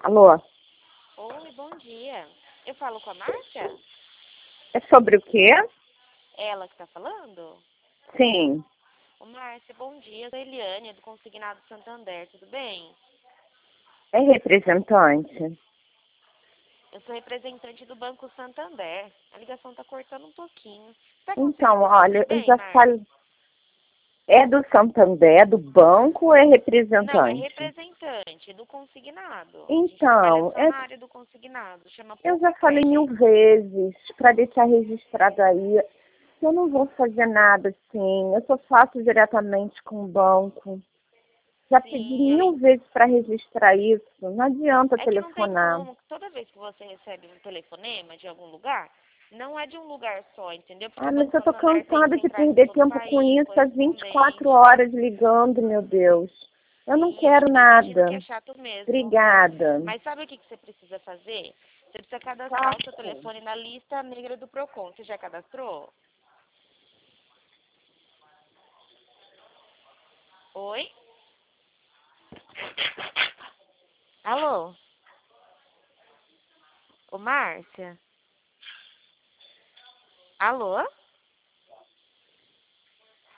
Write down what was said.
Alô? Oi, bom dia. Eu falo com a Márcia? É sobre o quê? Ela que tá falando? Sim. Ô, Márcia, bom dia. Eu sou a Eliane, do Consignado Santander, tudo bem? É representante? Eu sou representante do Banco Santander. A ligação tá cortando um pouquinho. Tá Então, conseguindo me ouvir olha, eu bem, já Márcia? falei. É do Santander, do banco ou é Não, é representante? representante do consignado. A gente trabalha Então, só na área do consignado. Chama eu já Poupa falei mil Cash. vezes para deixar registrado aí. Eu não vou fazer nada assim. Eu só faço diretamente com o banco. Já pedi Sim, mil vezes para registrar isso. Não adianta é que não tem telefonar. como. Toda vez que você recebe um telefonema de algum lugar, não é de um lugar só, entendeu? Porque Ah, o mas Banco eu tô Santander tem cansada de centrais em perder todo o tempo com país, isso, às 24 correspondente. horas ligando, meu Deus. Eu não Sim, amiga, quero eu imagino que nada. é chato mesmo, viu? Obrigada. Mas sabe o que você precisa fazer? Você precisa cadastrar o seu Faço. telefone na lista negra do Procon. Você já cadastrou? Oi? Alô? Ô, Márcia? Alô?